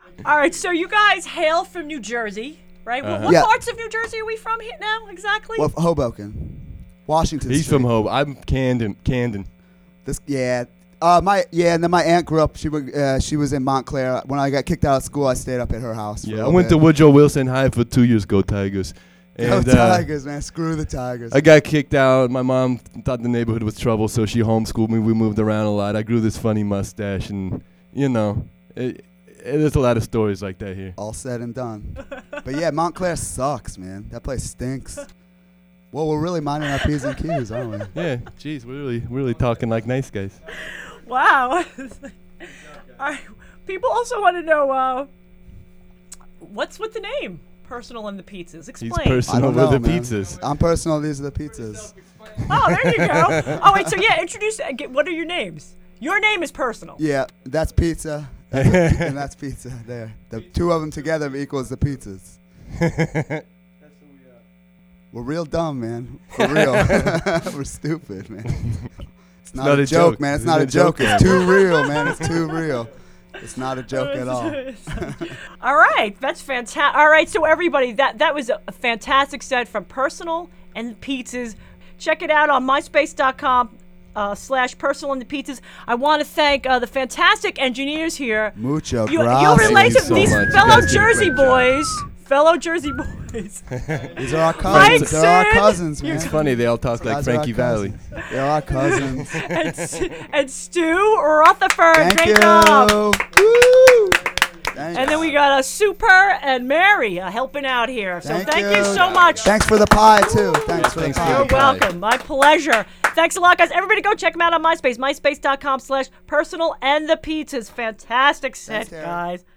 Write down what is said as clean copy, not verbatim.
All right, so you guys hail from New Jersey, right? What Yeah. parts of New Jersey are we from here now, exactly? Well, Hoboken, Washington He's Street. from Hope. I'm Camden. And then my aunt grew up. She was in Montclair. When I got kicked out of school, I stayed up at her house. Yeah, I went to Woodrow Wilson High for 2 years. Go Tigers. Go Tigers, man! Screw the Tigers. I got kicked out. My mom thought the neighborhood was trouble, so she homeschooled me. We moved around a lot. I grew this funny mustache, and there's a lot of stories like that here. All said and done. But yeah, Montclair sucks, man. That place stinks. Well, we're really minding our P's and Q's, aren't we? Yeah, geez, we're really talking like nice guys. Wow. All right. People also want to know what's with the name Personal and the Pizzas. Explain. He's personal I don't with know, the man. pizzas. I'm personal. These are the pizzas. Oh, there you go. Oh, wait. So yeah, introduce. What are your names? Your name is Personal. Yeah, that's pizza, and that's pizza. There, the two of them together equals the pizzas. We're real dumb, man. For real. We're stupid, man. It's not a joke, man. It's not a joke. It's too real, man. It's too real. It's not a joke at all. All right, that's fantastic. All right, so everybody, that was a fantastic set from Personal and the Pizzas. Check it out on myspace.com /Personal and the Pizzas. I want to thank the fantastic engineers here. Mucho You gracias. relate to so these much. You fellow guys did a Jersey great job. boys. Fellow Jersey boys. These are our cousins. They're our Sid. cousins, man. It's funny, they all talk like Guys are our Frankie Valley. cousins. They're our cousins. and Stu Rutherford. Thank Great you. job. Woo. Thanks. And then we got Super and Mary helping out here. So thank you so much. Thanks for the pie, too. Thanks for the Thanks for pie. You're the pie. welcome. My pleasure. Thanks a lot, guys. Everybody go check them out on MySpace. MySpace.com /Personal and the Pizzas. Fantastic set, Thanks, Terry. guys.